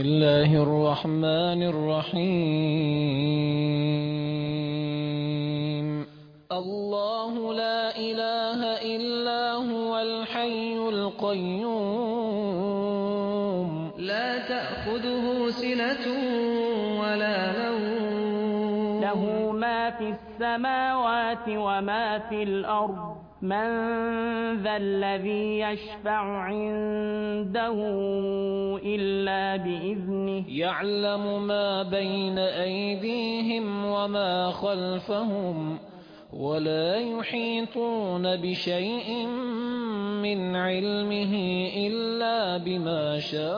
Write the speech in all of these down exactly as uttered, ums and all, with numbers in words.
الله الرحمن الرحيم الله لا إله إلا هو الحي القيوم لا تأخذه سنة ولا نوم له ما في السماوات وما في الأرض من ذا الذي يشفع عنده إلا بإذنه يعلم ما بين أيديهم وما خلفهم ولا يحيطون بشيء من علمه إلا بما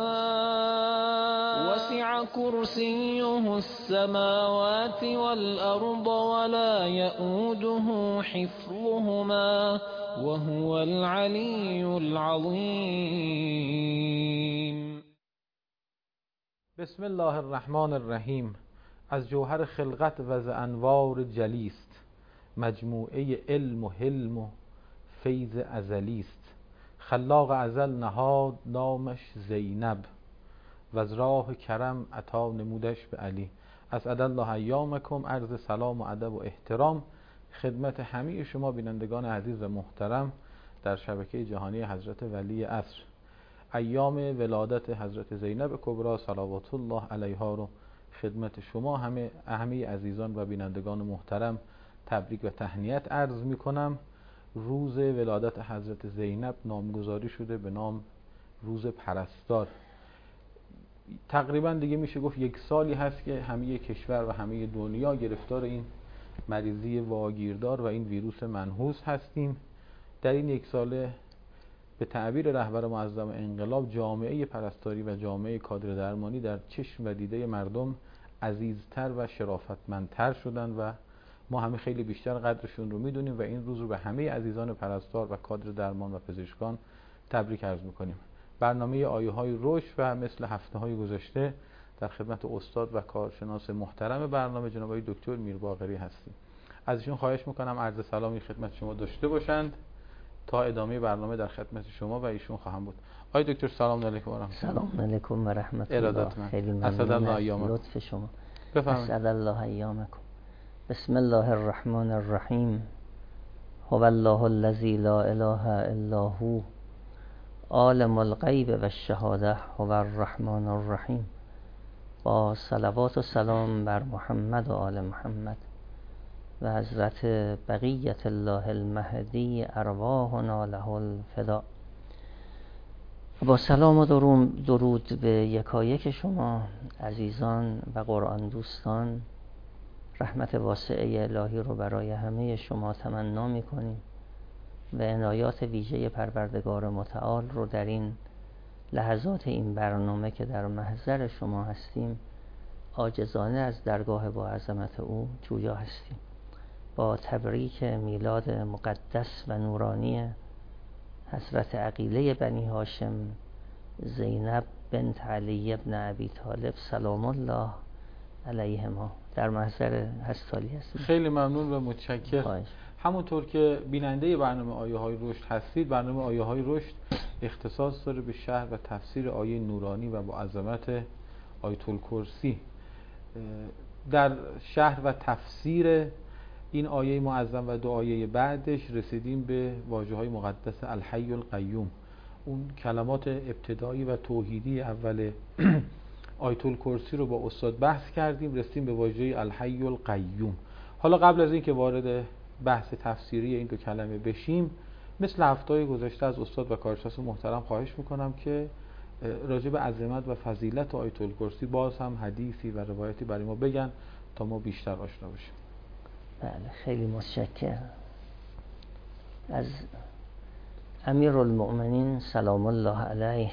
شاء وسع كرسيه السماوات والأرض ولا يؤوده حفظهما وهو العلي العظيم. بسم الله الرحمن الرحیم. از جوهر خلقت و ز انوار جلیست، مجموعه علم و حلم و فیض ازلی است. خلاق ازل نهاد نامش زینب و از راه کرم عطا نمودش به علی. اسعد الله ایامکم. عرض سلام و ادب و احترام خدمت همه شما بینندگان عزیز و محترم در شبکه جهانی حضرت ولی عصر. ایام ولادت حضرت زینب کبری صلوات الله علیها رو خدمت شما همه همه عزیزان و بینندگان محترم تبریک و تهنیت عرض می کنم. روز ولادت حضرت زینب نامگذاری شده به نام روز پرستار. تقریبا دیگه میشه گفت یک سالی هست که همه کشور و همه دنیا گرفتار این مریضی واگیردار و این ویروس منحوس هستیم. در این یک ساله به تعبیر رهبر معظم انقلاب جامعه پرستاری و جامعه کادر درمانی در چشم و دیده مردم عزیزتر و شرافتمندتر شدن و ما همه خیلی بیشتر قدرشون رو میدونیم و این روز رو به همه عزیزان پرستار و کادر درمان و پزشکان تبریک عرض میکنیم. برنامه آیه های رشد و مثل هفته های گذشته در خدمت استاد و کارشناس محترم برنامه جناب آقای دکتر میرباقری هستیم. از ایشون خواهش میکنم عرض سلامی خدمت شما داشته باشند تا ادامه برنامه در خدمت شما و ایشون خواهم بود. آقای دکتر سلام علیکم و رحمت الله. سلام علیکم و رحمت الله. خیلی ممنون از لطف شما. بفرمایید. اسعد الله ایامکم. بسم الله الرحمن الرحیم. هو الله الذی لا اله الا هو عالم الغیب و الشهاده هو الرحمن الرحیم. با صلوات و سلام بر محمد و آل محمد و حضرت بقیت الله المهدی ارواحنا له الفدا. با سلام و درود به یکایک شما عزیزان و قرآن دوستان، رحمت واسعه الهی رو برای همه شما تمنا می‌کنیم و عنایات ویژه پروردگار متعال رو در این لحظات این برنامه که در محضر شما هستیم عاجزانه از درگاه با عظمت او جویا هستیم. با تبریک میلاد مقدس و نورانی حضرت عقیله بنی هاشم زینب بنت علی ابن ابی طالب سلام الله علیهما در محضر هستالی هستیم. خیلی ممنون و متشکرم. همونطور که بیننده برنامه آیه های رشد هستید، برنامه آیه های رشد اختصاص داره به شرح و تفسیر آیه نورانی و با عظمت آیت الکرسی. در شرح و تفسیر این آیه معظم و دو آیه بعدش رسیدیم به واژه های مقدس الحی القیوم. اون کلمات ابتدایی و توحیدی اول آیت الکرسی رو با استاد بحث کردیم، رسیدیم به واژه الحی القیوم. حالا قبل از این که وارد بحث تفسیری این دو کلمه بشیم، مثل هفته‌های گذشته از استاد و کارشناس محترم خواهش میکنم که راجع به عظمت و فضیلت آیت الکرسی باز هم حدیثی و روایتی برای ما بگن تا ما بیشتر آشنا بشیم. بله، خیلی متشکرم. از امیرالمؤمنین سلام الله علیه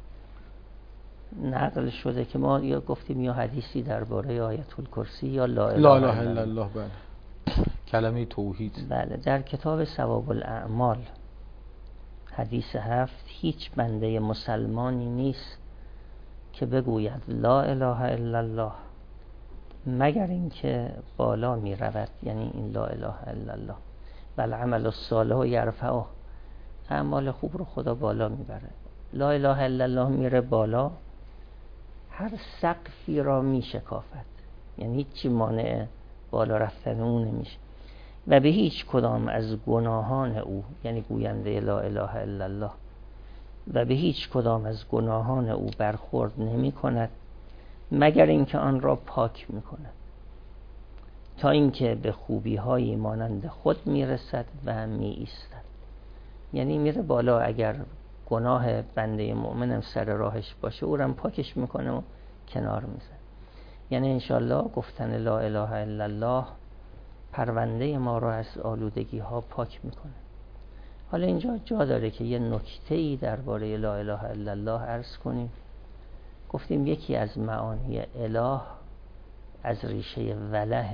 نقل شده که ما یا گفتیم یا حدیثی درباره آیت الکرسی یا لا اله الا الله، بله، کلمه توحید. بله، در کتاب ثواب الاعمال حدیث هفت، هیچ بنده مسلمانی نیست که بگوید لا اله الا الله مگر اینکه بالا می رود، یعنی این لا اله الا الله بل عمل الصالح یرفعه، اعمال خوب رو خدا بالا میبره. لا اله الا الله میره بالا، هر سقفی را می شکافد، یعنی هیچی مانع بالا رفتن اون نمیشه. و به هیچ کدام از گناهان او، یعنی گوینده لا اله الا الله، و به هیچ کدام از گناهان او برخورد نمی کند مگر اینکه آن را پاک می کند، تا اینکه به خوبی های مانند خود می رسد و می ایستد. یعنی میره بالا، اگر گناه بنده مؤمنم سر راهش باشه او را پاکش میکنه و کنار میزنه. یعنی انشالله گفتن لا اله الا الله پرونده ما را از آلودگی ها پاک میکنه. حالا اینجا جا داره که یه نکته‌ای درباره لا اله الا الله عرض کنیم. گفتیم یکی از معانی اله از ریشه وله،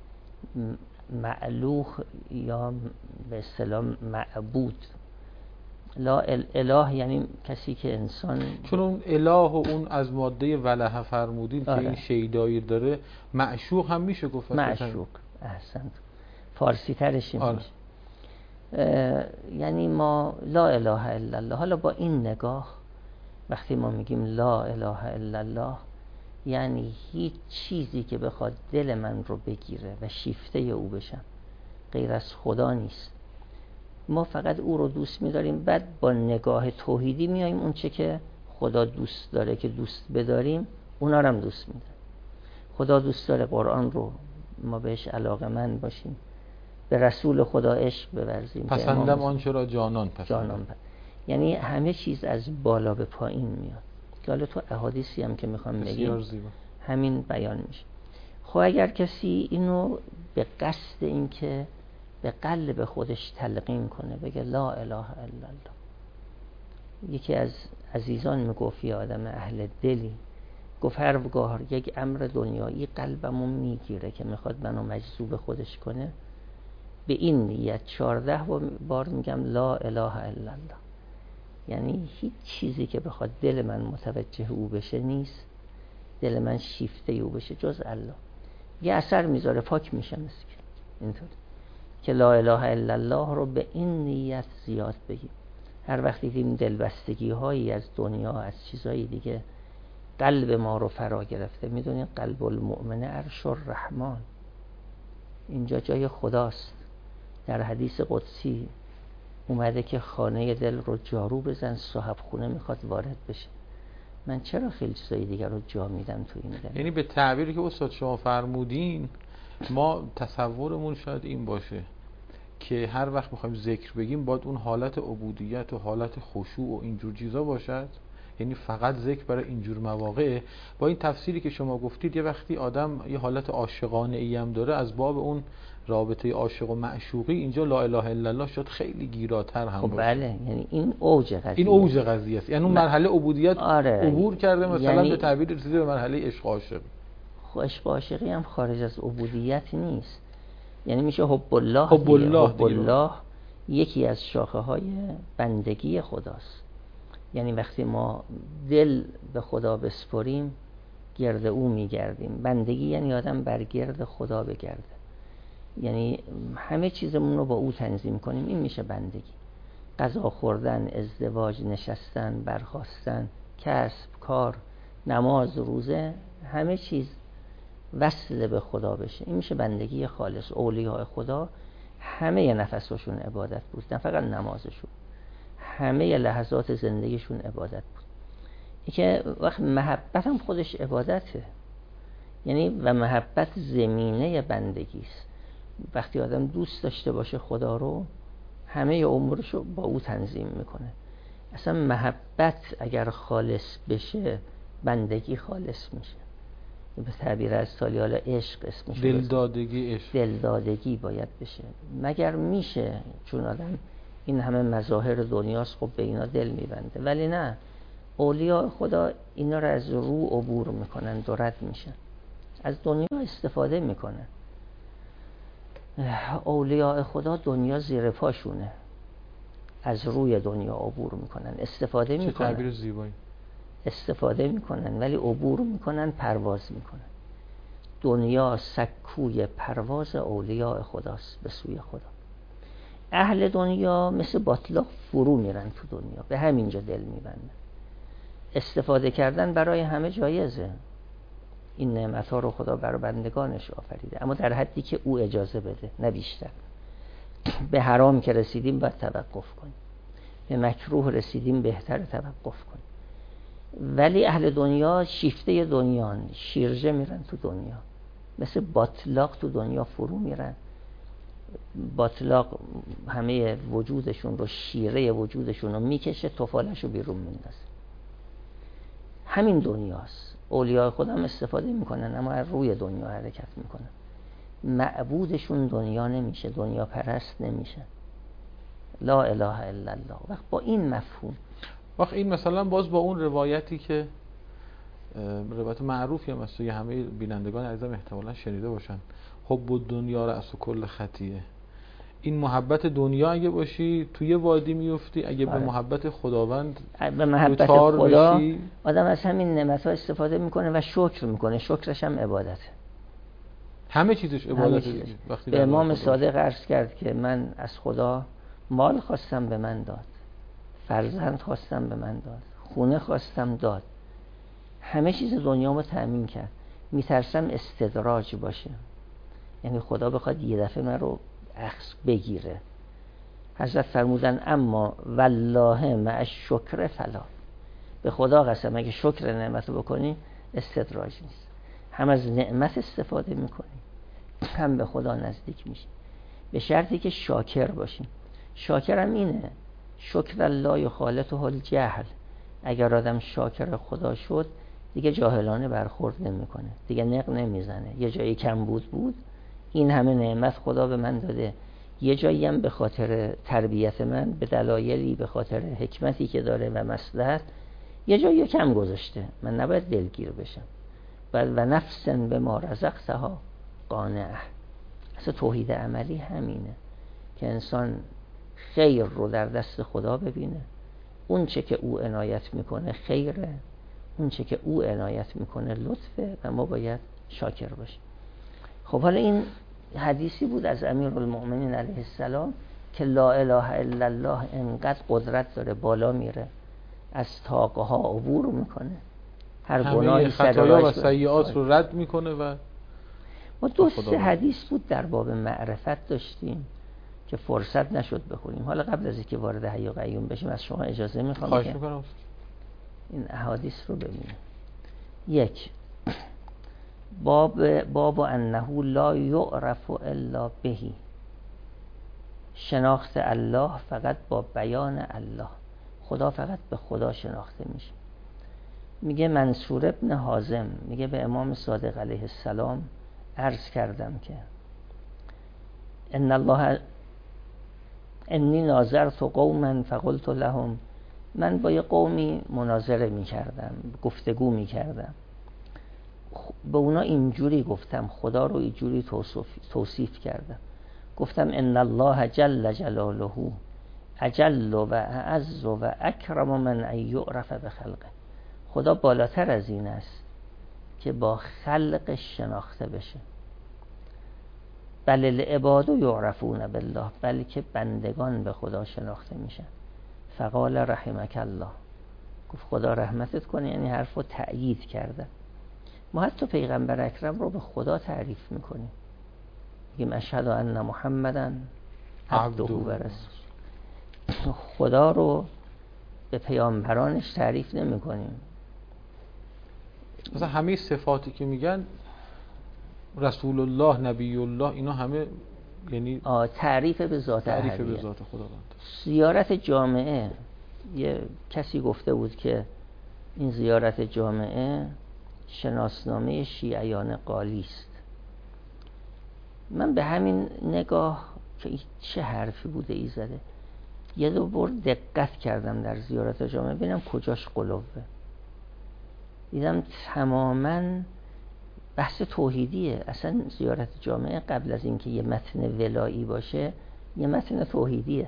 معلوه یا به اصطلاح معبود. لا اله یعنی کسی که انسان، چون اون اله و اون از ماده وله فرمودین آره. که این شیدایی داره، معشوق هم میشه گفت. معشوق، احسنت، فارسی ترش آره. میشه. یعنی ما لا اله الا الله، حالا با این نگاه وقتی ما میگیم لا اله الا الله یعنی هیچ چیزی که بخواد دل من رو بگیره و شیفته او بشم غیر از خدا نیست. ما فقط او رو دوست می‌داریم، بعد با نگاه توحیدی میایم اون چه که خدا دوست داره که دوست بداریم اونا رو هم دوست می‌داریم. خدا دوست داره قرآن رو ما بهش علاقه‌مند باشیم، به رسول خدا عشق بورزیم، پسندم آنچه را جانان پسندم. جانان پسند. یعنی همه چیز از بالا به پایین میاد. که حالا تو احادیثی هم که میخوام بگیم همین بیان میشه. خب اگر کسی اینو به قصد این که به قلب خودش تلقین کنه، بگه لا اله الا الله. یکی از عزیزان میگفت، یه آدم اهل دلی گفت هرگاه یک امر دنیایی قلبمو میگیره که میخواد منو مجذوب خودش کنه، به این نیت چهارده بار میگم لا اله الا الله. یعنی هیچ چیزی که بخواد دل من متوجه او بشه نیست، دل من شیفته او بشه جز الله. یه اثر میذاره، پاک میشه. مثل اینطور که لا اله الا الله رو به این نیت زیاد بگیم. هر وقتی دیدیم دلبستگی هایی از دنیا، از چیزهای دیگه قلب ما رو فرا گرفته، میدونید قلب المؤمن عرش الرحمن، اینجا جای خداست. در حدیث قدسی اومده که خانه دل رو جارو بزن، صاحب خونه میخواد وارد بشه. من چرا خیلی چیزای دیگر رو جا میدم تو این دل؟ یعنی به تعبیری که استاد شما فرمودین، ما تصورمون شاید این باشه که هر وقت میخوایم ذکر بگیم باید اون حالت عبودیت و حالت خشوع و اینجور چیزا باشد، یعنی فقط ذکر برای اینجور مواقع. با این تفسیری که شما گفتید یه وقتی آدم یه حالت عاشقانه ای هم داره، از باب اون رابطه عاشق و معشوقی اینجا لا اله الا الله شد خیلی گیراتر هم خب باشه. بله، یعنی این اوج قضیه، این اوج قضیه است. یعنی اون مرحله عبودیت آره. عبور کرده، مثلا یعنی به تعبیر رسیده به مرحله عشق عاشق. خب عشق عاشقی هم خارج از عبودیت نیست. یعنی میشه حب الله. حب الله, حب الله یکی از شاخه های بندگی خداست. یعنی وقتی ما دل به خدا بسپریم گرد او میگردیم. بندگی یعنی آدم بر گرد خدا بگرده، یعنی همه چیزمون رو با او تنظیم کنیم. این میشه بندگی. غذا خوردن، ازدواج، نشستن، برخاستن، کسب، کار، نماز، روزه، همه چیز وصل به خدا بشه. این میشه بندگی خالص. اولیاء خدا همه نفسشون عبادت بود، نه فقط نمازشون، همه لحظات زندگیشون عبادت بود. این که وقت محبت هم خودش عبادته، یعنی و محبت زمینه بندگی است. وقتی آدم دوست داشته باشه خدا رو، همه امورشو با او تنظیم میکنه. اصلا محبت اگر خالص بشه بندگی خالص میشه. به تعبیر از سالیال عشق اسمش دلدادگی عشق. دلدادگی باید بشه. مگر میشه؟ چون آدم این همه مظاهر دنیاست، خب به اینا دل میبنده. ولی نه، اولیاء خدا اینا رو از رو عبور میکنن، رد میشن، از دنیا استفاده میکنن. اولیاء خدا دنیا زیر پاشونه، از روی دنیا عبور میکنن، استفاده میکنن. چه تعبیر زیبایی. استفاده میکنن ولی عبور میکنن، پرواز میکنن. دنیا سکوی پرواز اولیاء خداست به سوی خدا. اهل دنیا مثل باطلاق فرو میرن تو دنیا، به همینجا دل میبندن. استفاده کردن برای همه جایزه. این نعمت ها رو خدا برای بندگانش آفریده، اما در حدی که او اجازه بده، نه بیشتر. به حرام که رسیدیم باید توقف کنیم، به مکروه رسیدیم بهتر توقف کنیم. ولی اهل دنیا شیفته دنیان، شیرجه میرن تو دنیا، مثل باطلاق تو دنیا فرو میرن. باطلاق همه وجودشون رو، شیره وجودشون رو میکشه، تفالش رو بیرون میندازه. همین دنیاست. اولیاء خودم استفاده میکنن اما از روی دنیا حرکت میکنن. معبودشون دنیا نمیشه، دنیا پرست نمیشه. لا اله الا الله. وقت با این مفهوم، وقت این مثلا باز با اون روایتی که روایت معروفی هم است، همه بینندگان عزیزم احتمالاً شنیده باشن، حب الدنیا رأس کل خطیه. این محبت دنیا اگه باشی توی وادی میفتی، اگه آره. به محبت خداوند به محبت خدا بشی، آدم از همین نعمت‌ها استفاده میکنه و شکر میکنه. شکرش هم عبادته، همه چیزش عبادته. وقتی به امام صادق عرض کرد که من از خدا مال خواستم به من داد، فرزند خواستم به من داد، خونه خواستم داد، همه چیز دنیامو تأمین کرد. میترسم استدراج باشه، یعنی خدا بخواد یه دفعه من رو اخذ بگیره. حضرت فرمودن اما والله مع الشکر فلا، به خدا قسم اگه شکر نعمت رو بکنی استدراج نیست. هم از نعمت استفاده میکنی، هم به خدا نزدیک میشی، به شرطی که شاکر باشیم. شاکر هم اینه، شکر الله یخالطه الجهل. اگر آدم شاکر خدا شد دیگه جاهلانه برخورد نمیکنه، دیگه نق نمیزنه. یه جایی کم بود بود، این همه نعمت خدا به من داده، یه جایی هم به خاطر تربیت من، به دلایلی، به خاطر حکمتی که داره و مصلحت، یه جایی کم گذاشته، من نباید دلگیر بشم. بل و نفسن به ما رزقتها قانعه. اصلا توحید عملی همینه که انسان خیر رو در دست خدا ببینه، اون چه که او عنایت میکنه خیره، اون چه که او عنایت میکنه لطفه و ما باید شاکر باشیم. خب حالا این حدیثی بود از امیرالمؤمنین علیه السلام که لا اله الا الله انقدر قدرت داره، بالا میره، از طاقه ها عبور میکنه، هر گناهی خطایا و سیئات رو رد میکنه. و ما دو سه حدیث بود در باب معرفت داشتیم که فرصت نشد بخونیم. حالا قبل از اینکه وارد حی و قیوم بشیم از شما اجازه میخوام خواهش که میکنم این احادیث رو ببینیم. یک، باب باب انه لا یعرف الا بهی، شناخت الله فقط با بیان الله، خدا فقط به خدا شناخته میشه. میگه منصور ابن حازم میگه به امام صادق علیه السلام عرض کردم که ان الله انی ناظرت قوما فقلت لهم، من با یه قومی مناظره میکردم، گفتگو میکردم، به اونا اینجوری گفتم، خدا رو اینجوری توصیف, توصیف کردم، گفتم ان الله جل جلاله اجل و اعز و اکرم من ان یعرف بخلقه. خدا بالاتر از این است که با خلقش شناخته بشه. بل العباد یعرفون بالله، بلکه بندگان به خدا شناخته میشن. فقال رحمک الله، گفت خدا رحمتت کنه، یعنی حرفو تأیید کرده. ما حتی پیغمبر اکرم رو به خدا تعریف میکنیم، میگیم اشهد ان محمدًا عبده و رسوله. خدا رو به پیامبرانش تعریف نمیکنیم. مثلا همه صفاتی که میگن رسول الله، نبی الله، اینا همه یعنی تعریف به ذات تعریف به ذات خداوند. زیارت جامعه، یه کسی گفته بود که این زیارت جامعه شناسنامه شیعیان قالی است. من به همین نگاه که چه حرفی بوده ای زده، یه دو بار دقت کردم در زیارت جامعه ببینم کجاش قلوبه. دیدم تماماً بحث توحیدیه. اصلا زیارت جامعه قبل از اینکه یه متن ولایی باشه یه متن توحیدیه.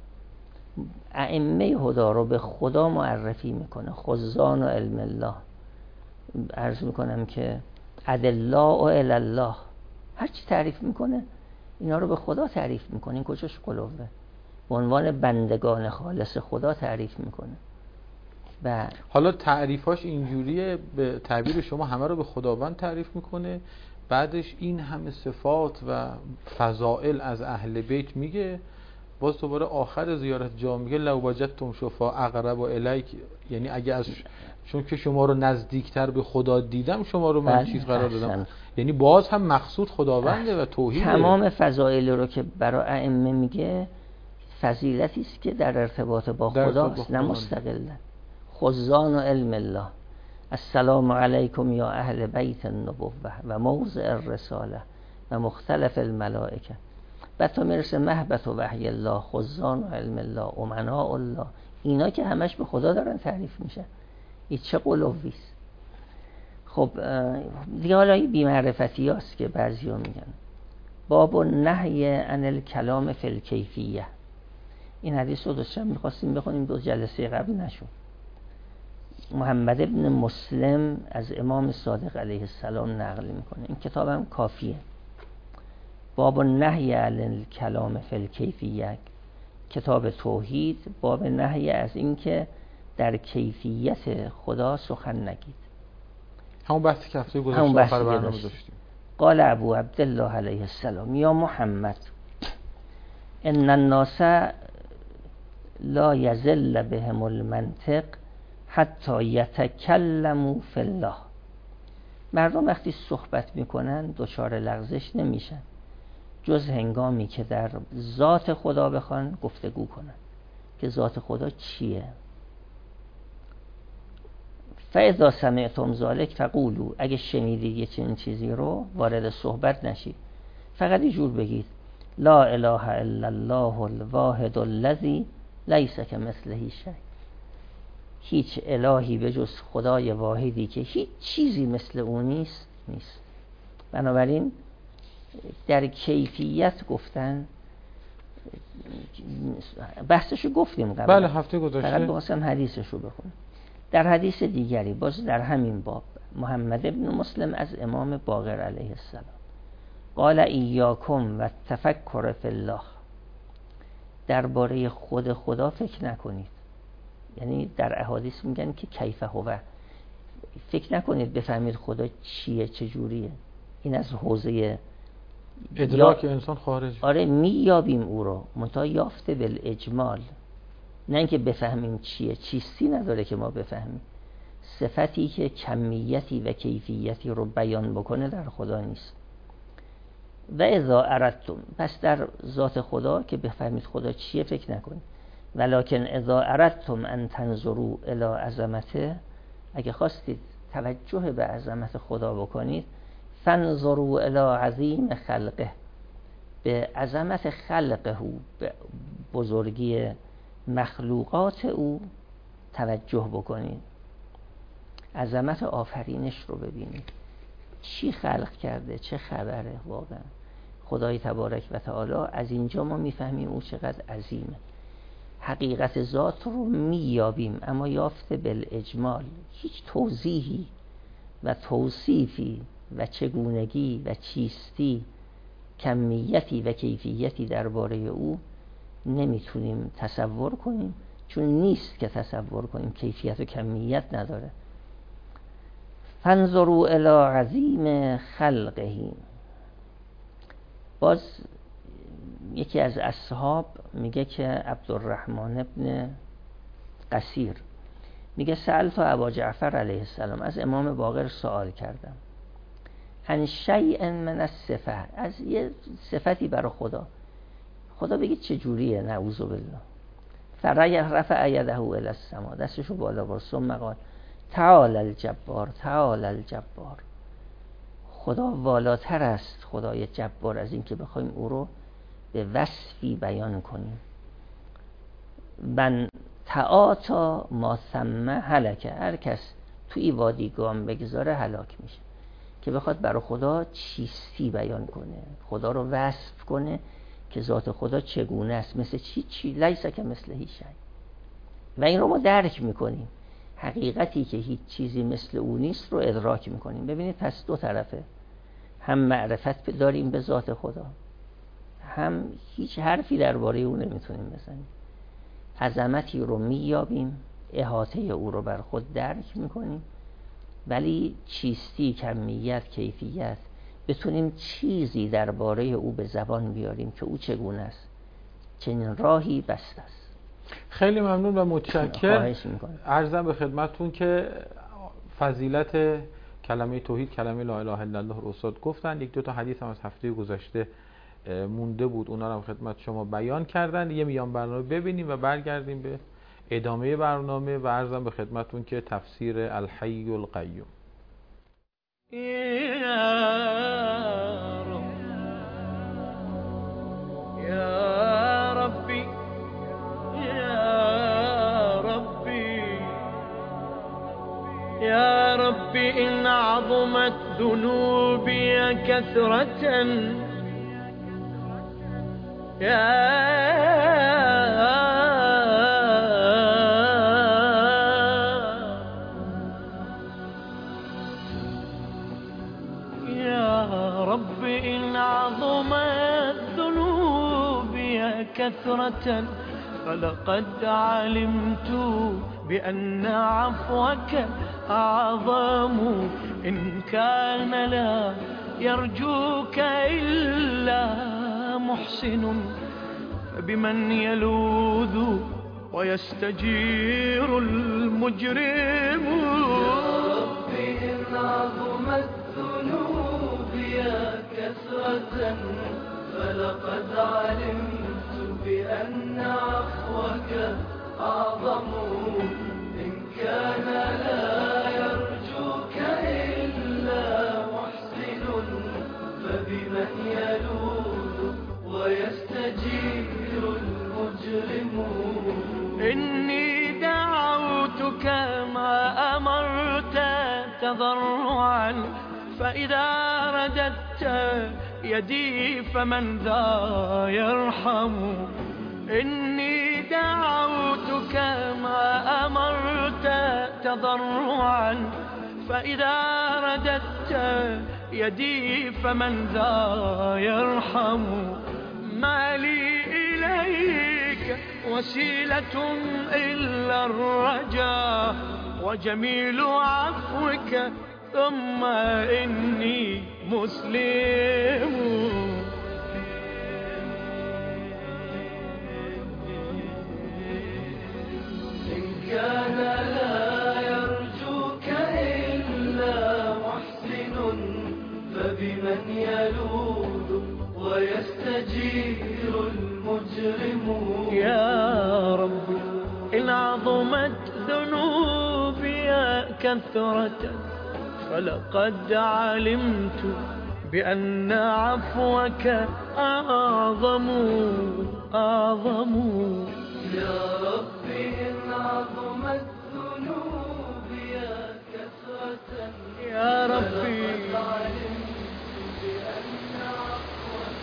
ائمه هدا رو به خدا معرفی میکنه، خزان و علم الله. عرض میکنم که ادلا و الله، هر چی تعریف میکنه اینا رو به خدا تعریف میکنه. این کجاش قلوبه؟ به عنوان بندگان خالص خدا تعریف میکنه. و حالا تعریفاش اینجوریه، به تعبیر شما همه رو به خداوند تعریف میکنه، بعدش این همه صفات و فضائل از اهل بیت میگه، باز دوباره آخر زیارت جا میگه لو وجدتم شفاء اقرب و الیک، یعنی اگه از چون که شما رو نزدیکتر به خدا دیدم شما رو من چیز قرار دادم، یعنی باز هم مقصود خداونده و توحیده. تمام فضائل رو که برای ائمه میگه فضیلتی است که در ارتباط با خداست، نه مستقلا. خزان و علم الله، السلام علیکم یا اهل بیت النبوه و موضع الرساله و مختلف الملائکه. بعد تا میرسه محبت و وحی الله، خزان و علم الله، امناء الله، اینا که همش به خدا دارن تعریف میشن. این چه قلوبیست. خب دیگه حالا این بی‌معرفتی هاست که بعضی ها میگن. باب النهی عن الکلام فی الکیفیه. این حدیث رو دوستان میخواستیم بخونیم، دو جلسه قبل نشد. محمد ابن مسلم از امام صادق علیه السلام نقل میکنه، این کتاب هم کافیه. باب النهی عن الکلام فی الکیفیه، کتاب توحید، باب نهی از این که در کیفیت خدا سخن نگید. همون بحثی که هفته گذشته آخر برنامه داشتیم. قال ابو عبدالله علیه السلام یا محمد ان الناس لا یزل بهم المنطق حتی یتکلموا فی الله. مردم وقتی صحبت میکنن دچار لغزش نمیشن جز هنگامی که در ذات خدا بخوان گفتگو کنن که ذات خدا چیه. فاذا سمعتم ذلک فقولوا، اگه شنیدید یه چنین چیزی رو وارد صحبت نشید، فقط اینجور بگید لا اله الا الله الواحد الذی لیس کمثله شیء. هیچ الهی به جز خدای واحدی که هیچ چیزی مثل اون نیست نیست. بنابراین در کیفیت گفتن بحثشو گفتیم قبل. بله هفته گذشته. فقط بخواستم حدیثشو بخونم. در حدیث دیگری باز در همین باب محمد ابن مسلم از امام باقر علیه السلام قال ایاکم و تفکر فی الله، درباره خود خدا فکر نکنید. یعنی در احادیث میگن که کیف هو، فکر نکنید بفهمید خدا چیه چجوریه. این از حوزه ادراک یا... انسان خارج. آره میابیم او رو، منتها یافته بالاجمال، نه اینکه بفهمیم چیه. چیستی نداره که ما بفهمیم. صفتی که کمیتی و کیفیتی رو بیان بکنه در خدا نیست. و اذا اردتم، پس در ذات خدا که بفهمید خدا چیه فکر نکنید. ولکن اذا اردتم ان تنظروا الی عظمته، اگه خواستید توجه به عظمت خدا بکنید، فانظروا الی عظیم خلقه، به عظمت خلقه، به بزرگی مخلوقات او توجه بکنید. عظمت آفرینش رو ببینید، چی خلق کرده، چه خبره. واقعا خدای تبارک و تعالی، از اینجا ما میفهمیم او چقدر عظیمه. حقیقت ذات رو میابیم، اما یافته بالاجمال، هیچ توضیحی و توصیفی و چگونگی و چیستی، کمیتی و کیفیتی درباره او نمیتونیم تصور کنیم، چون نیست که تصور کنیم، کیفیت و کمیت نداره. فانظروا الی عظیم خلقه. باز یکی از اصحاب میگه که عبدالرحمن ابن قصیر میگه سألت ابا جعفر علیه السلام، از امام باقر سوال کردم، عن شیء من الصفه، از یه صفتی برای خدا. خدا بگید چجوریه، نعوذ بالله. فرفع یده الی السما، دستشو بالا برد، ثم قال تعالی الجبار تعالی الجبار. خدا والاتر است، خدای جبار، از این که بخوایم او رو به وصفی بیان کنیم. من تعاطا ما ثم هلکه، هر کس توی وادی گام بگذاره هلاک میشه. که بخواد برای خدا چیستی بیان کنه، خدا رو وصف کنه که ذات خدا چگونه است، مثل چی چی لیس کمثله شیء. و این رو ما درک میکنیم، حقیقتی که هیچ چیزی مثل او نیست رو ادراک میکنیم. ببینید پس دو طرفه، هم معرفت داریم به ذات خدا، هم هیچ حرفی درباره او نمیتونیم بزنیم. عظمتی رو مییابیم احاطه او رو بر خود درک میکنیم، ولی چیستی، کمیت، کیفیت، بتونیم چیزی درباره او به زبان بیاریم که او چگونه است، چنین راهی بسته است. خیلی ممنون و متشکرم. خواهش میکنم. عرضم به خدمتتون که فضیلت کلمه توحید، کلمه لا اله الا الله رو استاد گفتن. یک دو تا حدیث هم از هفته گذشته مونده بود، اونا رو هم خدمت شما بیان کردن. یه میان برنامه ببینیم و برگردیم به ادامه برنامه و عرضم به خدمتتون که تفسیر الحی القیوم. یا ربی یا ربی یا ربی ان عظمت ذنوبی كثرة كثرة فلقد علمت بأن عفوك أعظم إن كان لا يرجوك إلا محسن فبمن يلوذ ويستجير المجرم. يا ربي إن عظمت ذنوبي كثرة فلقد علمت بأن عفوك أعظم إن كان لا يرجوك إلا محسن فبمن يلوذ ويستجير المجرم. إني دعوتك ما أمرت تضرعا فإذا رددت يدي فمن ذا يرحم. إني دعوتك ما أمرت تضرعا فإذا رددت يدي فمن ذا يرحم. ما لي إليك وسيلة إلا الرجاء وجميل عفوك ثم إني مسلم. إن كان لا يرجوك إلا محسن فبمن يلوذ ويستجير المجرم. يا رب إن عظمت ذنوبي كثرة فلقد علمت بأن عفوك أعظم أعظم. يا ربي إن عظمت ذنوبي كثرة يا ربي فلقد علمت بأن عفوك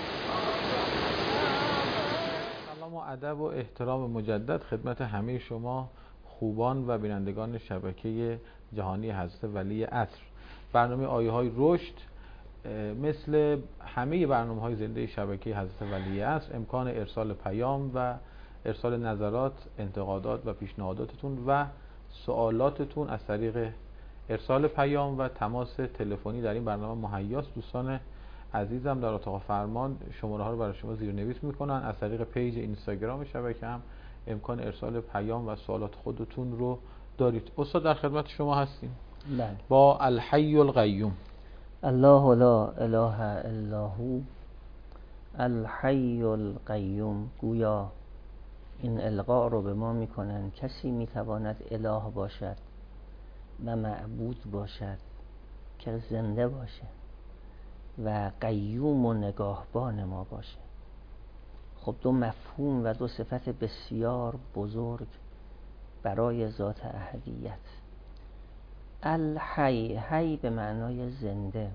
أعظم. سلام و ادب و احترام مجدد خدمت همه شما خوبان و بینندگان شبکه جهانی حضرت ولی عصر. برنامه آیه های رشد مثل همه برنامه های زنده شبکه حضرت ولی عصر امکان ارسال پیام و ارسال نظرات، انتقادات و پیشنهاداتتون و سوالاتتون از طریق ارسال پیام و تماس تلفنی در این برنامه مهیاست. دوستان عزیزم در اتاق فرمان شماره ها رو برای شما زیرنویس میکنن. از طریق پیج اینستاگرام شبکه هم امکان ارسال پیام و سوالات خودتون رو دارید. استاد در خدمت شما هستیم. بله. با الحی القیوم. الله لا اله الا هو الحی القیوم. گویا این القاء رو به ما میکنن کسی میتواند اله باشد و معبود باشد که زنده باشه و قیوم و نگاهبان ما باشه. خب دو مفهوم و دو صفت بسیار بزرگ برای ذات احدیت. الحی، حی به معنای زنده،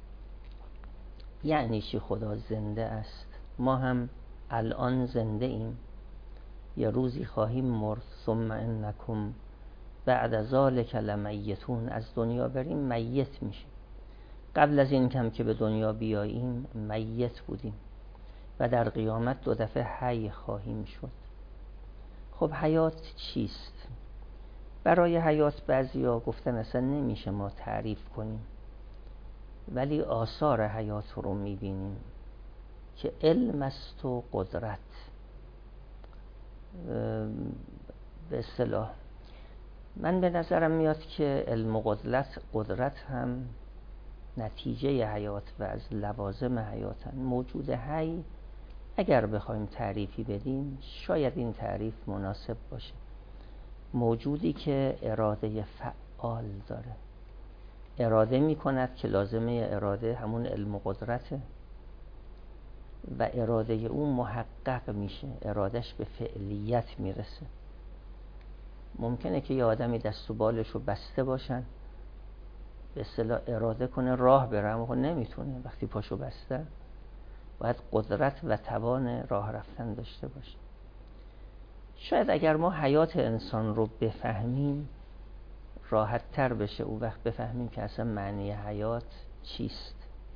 یعنی چی؟ خدا زنده است، ما هم الان زنده ایم، یه روزی خواهیم مرد. ثم انکم بعد ذالک لمیتون. از دنیا بریم میت میشیم. قبل از این کم که به دنیا بیاییم میت بودیم و در قیامت دو دفعه حی خواهیم شد. خب حیات چیست؟ برای حیات بعضیا گفتن اصلا نمیشه ما تعریف کنیم، ولی آثار حیات رو میبینیم که علم است و قدرت. به اصطلاح من به نظرم میاد که علم و قدرت, قدرت هم نتیجه حیات و از لوازم حیاتن. موجود حی اگر بخوایم تعریفی بدیم شاید این تعریف مناسب باشه، موجودی که اراده فعال داره، اراده میکند که لازمه اراده همون علم و قدرته و اراده اون محقق میشه، ارادش به فعلیت میرسه. ممکنه که یه آدمی دست و بالش رو بسته باشن، به اصطلاح اراده کنه راه بره اما نمیتونه، وقتی پاشو بسته باید قدرت و توان راه رفتن داشته باشه. شاید اگر ما حیات انسان رو بفهمیم راحت تر بشه، اون وقت بفهمیم که اصلا معنی حیات چیست.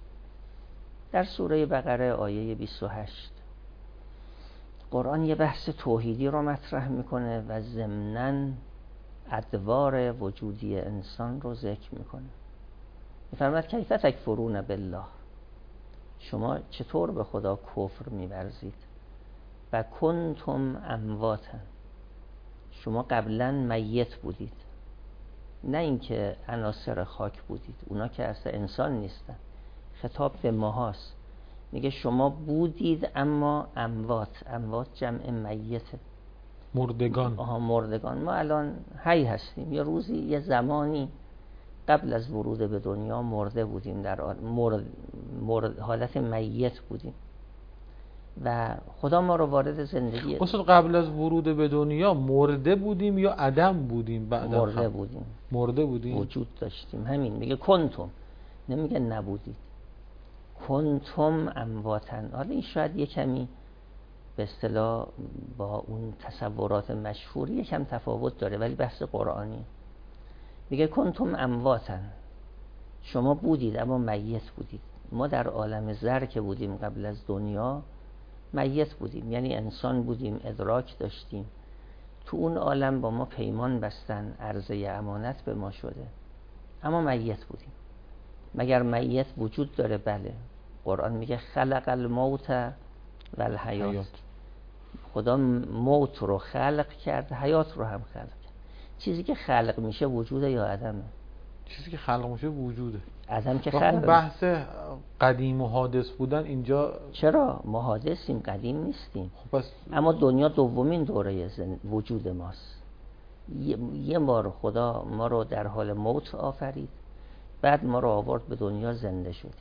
در سوره بقره آیه بیست و هشت قرآن یه بحث توحیدی رو مطرح میکنه و ضمناً ادوار وجودی انسان رو ذکر میکنه. میفرماید کیف تکفرون بالله، شما چطور به خدا کفر می‌ورزید؟ و کنتم امواتا، شما قبلا میت بودید، نه اینکه عناصر خاک بودید، اونا که اصلا انسان نیستن. خطاب به ماهاست، میگه شما بودید اما اموات. اموات جمع میته، مردگان. آها مردگان. ما الان حی هستیم، یه روزی یه زمانی قبل از ورود به دنیا مرده بودیم، در مرد، مرد حالت میت بودیم و خدا ما رو وارد زندگی. اصلا قبل از ورود به دنیا مرده بودیم یا عدم بودیم؟ بعد مرده بودیم. مرده بودیم، وجود داشتیم. همین میگه کنتم، نمیگه نبودید. کنتم امواتن. حالا این شاید یه کمی به اصطلاح با اون تصورات مشهوری یکم تفاوت داره، ولی بحث قرآنی. میگه کنتم امواتن، شما بودید اما میت بودید. ما در عالم زر که بودیم قبل از دنیا میت بودیم، یعنی انسان بودیم، ادراک داشتیم، تو اون عالم با ما پیمان بستن، عرضه امانت به ما شده، اما میت بودیم. مگر میت وجود داره؟ بله. قرآن میگه خلق الموت و الحیات، خدا موت رو خلق کرد، حیات رو هم خلق کرد. چیزی که خلق میشه وجوده یا عدمه؟ چیزی که خلق میشه وجوده. عدم که خلق. بحث قدیم و حادث بودن اینجا چرا؟ ما حادثیم، قدیم نیستیم. خب پس اما دنیا دومین دوره زن... وجود ماست. یه... یه بار خدا ما رو در حال موت آفرید، بعد ما رو آورد به دنیا، زنده شدیم.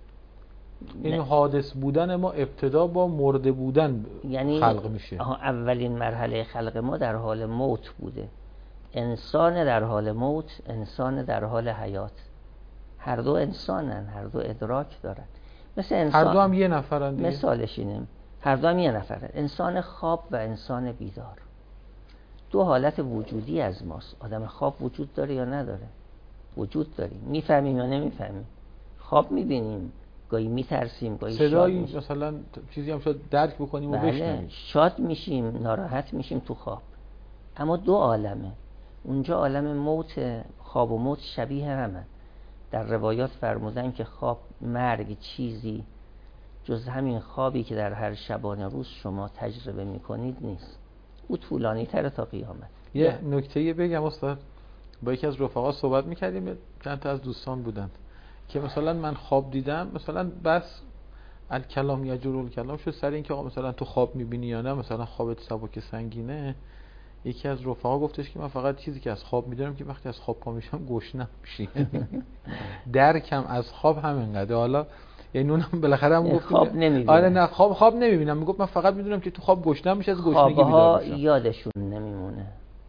این حادث بودن ما ابتدا با مرده بودن یعنی خلق میشه. اولین مرحله خلق ما در حال موت بوده. انسان در حال موت، انسان در حال حیات. هر دو انسانن، هر دو ادراک دارن. مثل انسان، هر دو هم یه نفرن دیگه. مثالش اینه، هر دو هم یه نفرن، انسان خواب و انسان بیدار. دو حالت وجودی از ماست. آدم خواب وجود داره یا نداره؟ وجود داریم. میفهمیم یا نمیفهمیم؟ خواب میبینیم، گاهی میترسیم، گاهی شاد میشیم. مثلا چیزی هم شاید درک بکنیم و بشنویم. شاد میشیم، ناراحت میشیم تو خواب. اما دو عالمه. اونجا عالم موت، خواب و موت شبیه همه. در روایات فرمودن که خواب، مرگ چیزی جز همین خوابی که در هر شبانه روز شما تجربه میکنید نیست. او طولانی تر تا قیامت. یه نکته بگم استاد، با یکی از رفقا صحبت میکردیم، چند تا از دوستان بودند که مثلا من خواب دیدم، مثلا بس الکلام یجر الکلام شد سر این که آقا مثلا تو خواب میبینی یا نه، مثلا خوابت سبک سنگینه. یکی از رفقا گفتش که من فقط چیزی که از خواب میدونم که وقتی از خواب پا میشم گشنم میشه. درکم از خواب همینقدر. حالا یعنی اونم بالاخره هم گفت خواب نمیبینم. آره نه خواب خواب نمیبینم. میگفت من فقط میدونم که تو خواب گشنم میشه، از گشنگی بیدار میشم. یادشون نمیمونه.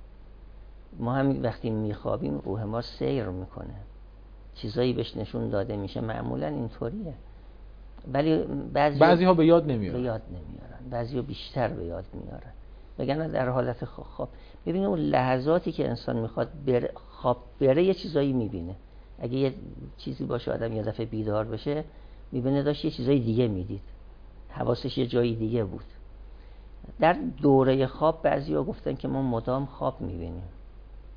ما هم وقتی میخوابیم روح ما سیر میکنه، چیزایی بهش نشون داده میشه، معمولا اینطوریه. ولی بعضی بعضی‌ها به یاد نمیارن. به یاد نمیارن. بعضی‌ها بیشتر به یاد میارن. بگن در حالت خواب. ببینید اون لحظاتی که انسان میخواد بره خواب بره، یه چیزایی میبینه. اگه یه چیزی باشه آدم یه دفعه بیدار بشه، میبینه داشت یه چیزای دیگه میدید، حواسش یه جایی دیگه بود. در دوره خواب بعضی‌ها گفتن که ما مدام خواب میبینیم.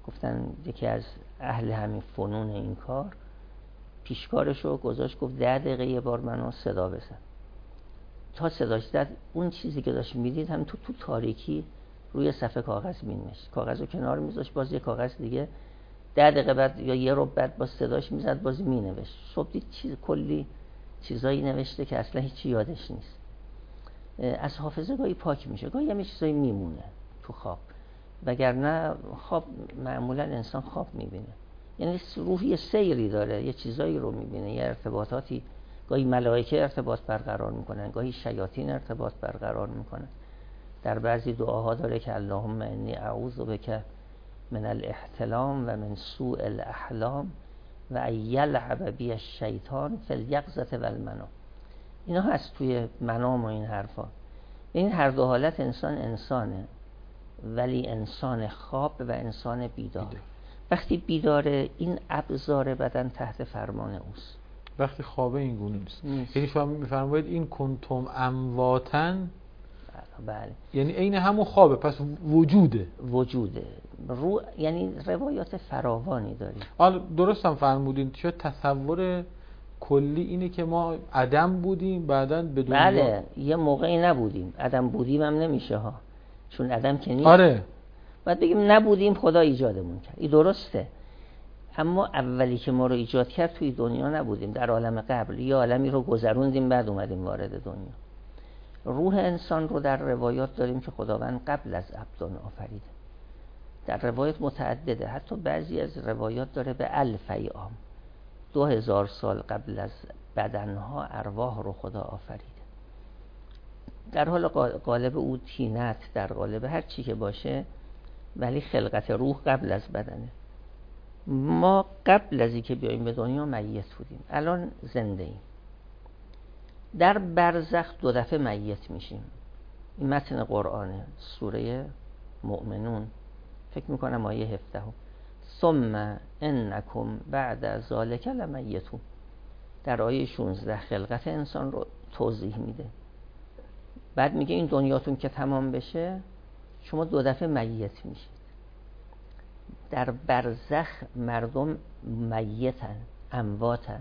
گفتن یکی از اهل همین فنون این کار پیشکارشو گذاشت، گفت ده دقیقه یه بار منو صدا بزن. تا صداش زد اون چیزی که داشت میدید هم تو تو تاریکی روی صفحه کاغذ مینوشت، کاغذ رو کنار میذاشت، باز یه کاغذ دیگه ده دقیقه بعد یا یه رو بعد باز صداش میزد، باز مینوشت. صبح دید چیز کلی چیزایی نوشته که اصلا هیچی یادش نیست. از حافظه گاهی پاک میشه، گاهی هم چیزایی میمونه تو خواب، وگرنه خواب معمولا انسان خواب میبینه، یعنی روحی سیری داره، یه چیزایی رو میبینه، یه ارتباطاتی، گاهی ملائکه ارتباط برقرار میکنن، گاهی شیاطین ارتباط برقرار میکنن. در بعضی دعاها داره که اللهم انی اعوذ بک من الاحتلام و من سوء الاحلام و ان یلعب بی الشیطان فی الیقظة و المنام. اینا هست توی منام و این حرفا. این هر دو حالت انسان انسانه، ولی انسان خواب و انسان بیدار. بیدار. وقتی بیداره این ابزار بدن تحت فرمان اوست، وقتی خوابه این گونه نیست. یعنی شما میفرمایید این کنتم امواتن، بله، یعنی عین همون خوابه، پس وجوده وجوده رو، یعنی روایات فراوانی داریم. حالا درست هم فرمودین، چه تصور کلی اینه که ما عدم بودیم بعداً به دنیا. بله، یه موقعی نبودیم، عدم بودیم هم نمیشه ها، چون عدم که نیست. آره، باید بگیم نبودیم خدا ایجادمون کرد، این درسته، اما اولی که ما رو ایجاد کرد توی دنیا نبودیم، در عالم قبل یه عالمی رو گذروندیم بعد اومدیم وارد دنیا. روح انسان رو در روایات داریم که خداوند قبل از ابدان آفریده، در روایات متعدده، حتی بعضی از روایات داره به الف ایام، دو هزار سال قبل از بدنها ارواح رو خدا آفریده. در حال قالب او تینت، در قالب هر چی که باشه، ولی خلقت روح قبل از بدنه. ما قبل از اینکه بیاییم به دنیا میت بودیم، الان زنده ایم. در برزخ دو دفعه میت میشیم. این متن قرآنه، سوره مؤمنون، فکر میکنم آیه هفده. ثم انکم بعد ذالک لمیتون. در آیه شانزده خلقت انسان رو توضیح میده. بعد میگه این دنیاتون که تمام بشه شما دو دفعه میت میشید. در برزخ مردم میتن، امواتن.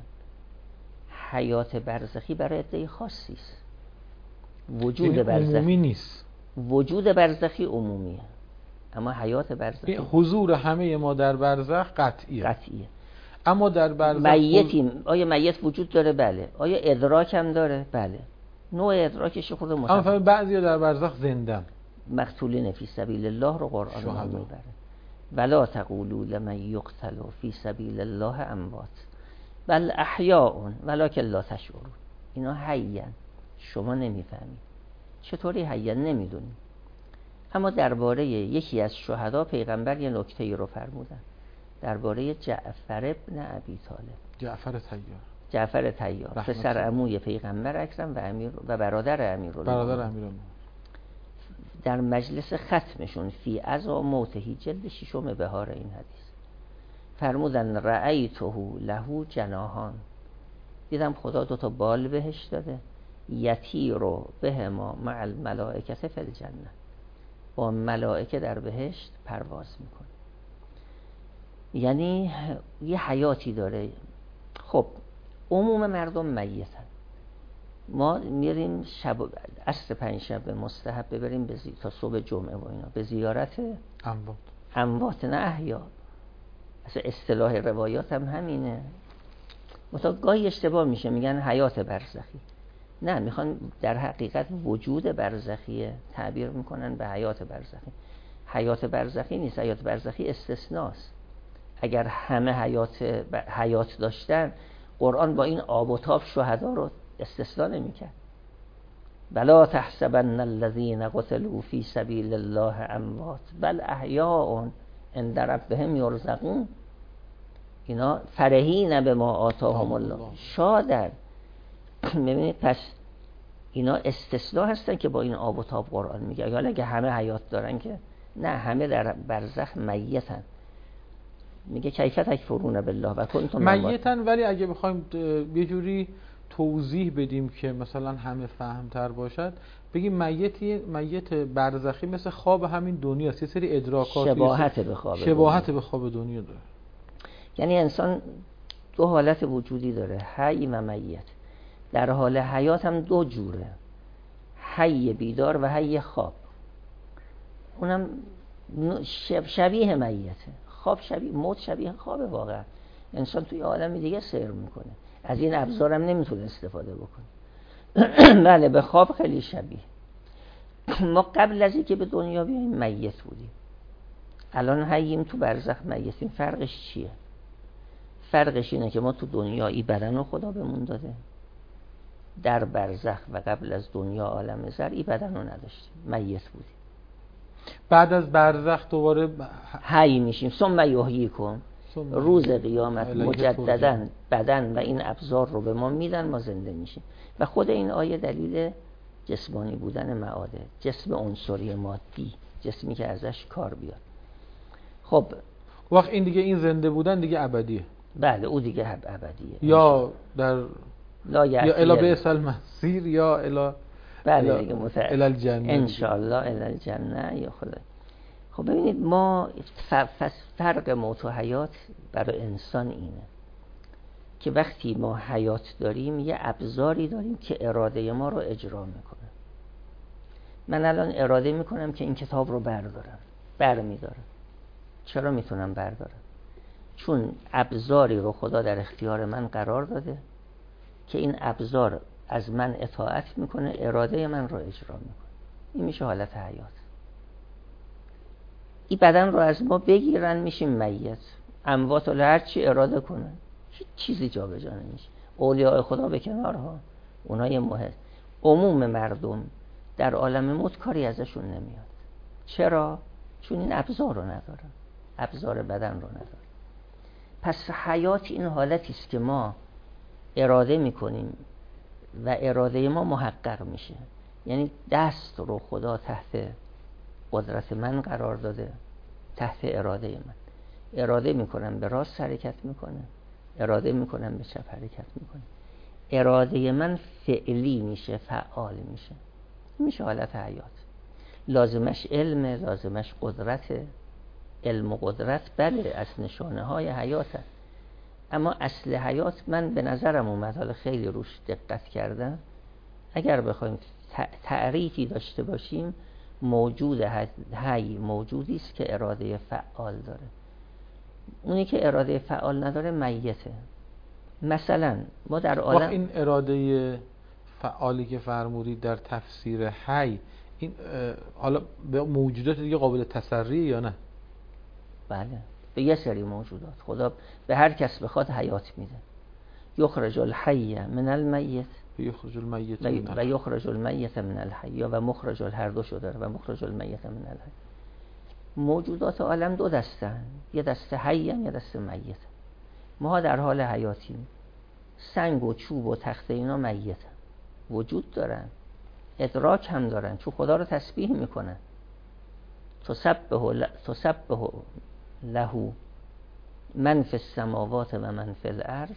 حیات برزخی برای عده خاصی است. وجود برزخی عمومی نیست. وجود برزخی عمومیه، اما حیات برزخی، حضور همه ما در برزخ قطعیه. قطعیه. اما در برزخ میتیم. آیا میت وجود داره؟ بله. آیا ادراک هم داره؟ بله. نوع ادراکش خود متفاوته. اما بعضیا در برزخ زندن. مقتولین فی سبیل الله رو قرآن میبره. ولا تقولوا لمن یقتل فی سبیل الله اموات بل احیاء ولکن لا تشعرون. اینا حیان، شما نمیفهمید. چطوری حیان؟ نمیدونید. اما درباره یکی از شهدا پیغمبر یه نکته‌ای رو فرمودن، درباره جعفر ابن ابی طالب. جعفر طیار. جعفر طیار پسر عموی پیغمبر اکرم و امیر و برادر امیرالمومنین. برادر امیرالمومنین. در مجلس ختمشون فی عزا موتهی، جلد ششم بهار این حدیث، فرمودن رأیته له جناحان، دیدم خدا دو تا بال بهش داده، یطیر بهما مع الملائکه فی الجنه، با ملائکه در بهشت پرواز میکنه. یعنی یه حیاتی داره. خب عموم مردم میتن. ما میریم شب عصر پنجشنبه مستحب ببریم به زی... تا صبح جمعه و اینا به زیارت اموات. اموات نه احیا. اصلا اصطلاح روایات هم همینه. مثلا گاهی اشتباه میشه، میگن حیات برزخی. نه، میخوان در حقیقت وجود برزخی تعبیر میکنن به حیات برزخی. حیات برزخی نیست، حیات برزخی استثناست. اگر همه حیات ب... حیات داشتن، قرآن با این آب و تاب شهدا رو استثنا نمیکرد. بلا تحسبن الذين قتلوا في سبيل الله اموات بل احیاء عند ربهم یرزقون. اینا فرحین بما آتاهم الله، شادن. ببینید پس اینا استثنا هستن که با این آب و تاب قرآن میگه. حالا اگه همه حیات دارن که نه، همه در برزخ میتن. میگه کیف تکفرون بالله و کنتم میتن. ولی اگه بخوایم یه جوری توضیح بدیم که مثلا همه فهمتر باشد، بگیم میتی میت برزخی مثل خواب همین دنیاست، یه سری ادراکات شباهت به خواب شباهت دنیا. به خواب دنیا داره. یعنی انسان دو حالت وجودی داره، حی و میت. در حال حیات هم دو جوره، حی بیدار و حی خواب. اونم شبیه میته. خواب شبیه موت، شبیه خواب. واقعا انسان توی عالم دیگه سیر میکنه، از این ابزارم نمیتونه استفاده بکنه. بله به خواب خیلی شبیه. ما قبل از اینکه به دنیا بیاییم میت بودیم، الان حییم، تو برزخ میتیم. فرقش چیه؟ فرقش اینه که ما تو دنیا ای بدن رو خدا بهمون داده، در برزخ و قبل از دنیا عالم زر ای بدن رو نداشتیم، میت بودیم. بعد از برزخ دوباره حی میشیم. ثم یحییکم، روز قیامت مجددا بدن و این ابزار رو به ما میدن، ما زنده میشیم. و خود این آیه دلیل جسمانی بودن معاده، جسم عنصری مادی، جسمی که ازش کار بیاد. خب وقت این دیگه، این زنده بودن دیگه ابدیه. بله او دیگه ابدیه، یا در لا یا الی بیس المصیر یا الی بله دیگه متعلق الی الجنه ان شاء الله الی الجنه یا خدا. خب ببینید ما فرق موت و حیات برای انسان اینه که وقتی ما حیات داریم یه ابزاری داریم که اراده ما رو اجرا میکنه. من الان اراده میکنم که این کتاب رو بردارم، برمیدارم. چرا میتونم بردارم؟ چون ابزاری رو خدا در اختیار من قرار داده که این ابزار از من اطاعت میکنه، اراده من رو اجرا میکنه. این میشه حالت حیات. این بدن رو از ما بگیرن میشیم میت. اموات رو هر چی اراده کنن هیچ چیزی جا به جا نمیشه. اولیاء خدا به کنارها، اونها یه مهم. عموم مردم در عالم موت کاری ازشون نمیاد. چرا؟ چون این ابزار رو ندارن، ابزار بدن رو ندارن. پس حیات این حالتی است که ما اراده میکنیم و اراده ما محقق میشه. یعنی دست رو خدا تحت قدرت من قرار داده، تحت اراده من. اراده میکنم به راست حرکت میکنه، اراده میکنم به چپ حرکت میکنه. اراده من فعلی میشه، فعال میشه. میشه حالت حیات. لازمش علم، لازمش قدرت. علم و قدرت بله از نشانه های حیات هست. اما اصل حیات من به نظرم اومد، حالا خیلی روش دقت کردم، اگر بخوایم تعریفی داشته باشیم، موجود حی موجودی است که اراده فعال داره. اونی که اراده فعال نداره میته. مثلا ما در عالم این اراده فعالی که فرمودید در تفسیر حی، این حالا به موجودات دیگه قابل تسری یا نه؟ بله به یه سری موجودات خدا به هر کس بخواد حیات میده. یخرج الحی من المیت یخرج المیت و یخرج المیت من الحی، و مخرج هر دو شده و مخرج المیت من الحی. موجودات عالم دو دستن، یه دسته حی هم یه دسته میت. ما در حال حیاتیم. سنگ و چوب و تخت اینا میت وجود دارن، ادراک هم دارن، چون خدا رو تسبیح میکنن. تسبح ل... تسبح له من فی السماوات و من فی الارض،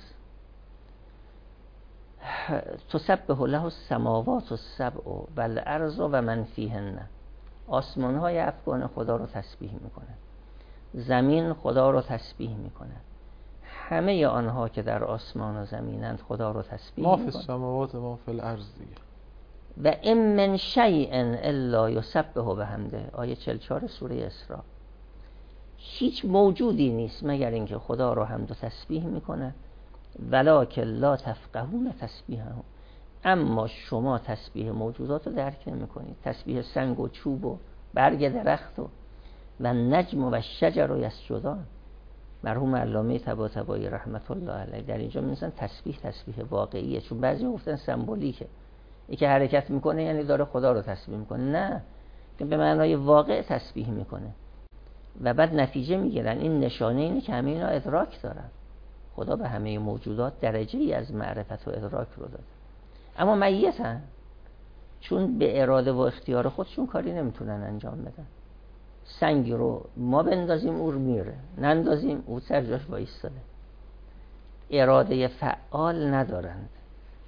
تسبح له السماوات السبع و الارض و من فیهن. آسمان های افغان خدا رو تسبیح میکنن، زمین خدا رو تسبیح میکنن، همه آنها که در آسمان و زمینند خدا رو تسبیح ما میکنن. فی السماوات و ما فی الارض دیگه. و ام من شیء الا یسبح بحمده، آیه چهل و چهار سوره اسراء. هیچ موجودی نیست مگر اینکه خدا رو حمد و تسبیح میکنه. ولکن لا تفقهون تسبیحهم، اما شما تسبیح موجودات رو درک نمیکنید. تسبیح سنگ و چوب و برگ درخت و و نجم و شجر و یسجدان. مرحوم علامه طباطبایی رحمت الله علیه در اینجا میگن تسبیح تسبیح واقعیه، چون بعضی گفتن سمبولیکه، این که حرکت میکنه یعنی داره خدا رو تسبیح میکنه. نه، که به معنای واقع تسبیح میکنه. و بعد نتیجه میگیرن این نشانه اینه که همه اینا ادراک دارن. خدا به همه موجودات درجه ای از معرفت و ادراک رو داده، اما میتن، چون به اراده و اختیار خودشون کاری نمیتونن انجام بدن. سنگی رو ما بندازیم او میره، نندازیم او سر جاش وایستاده. اراده فعال ندارند.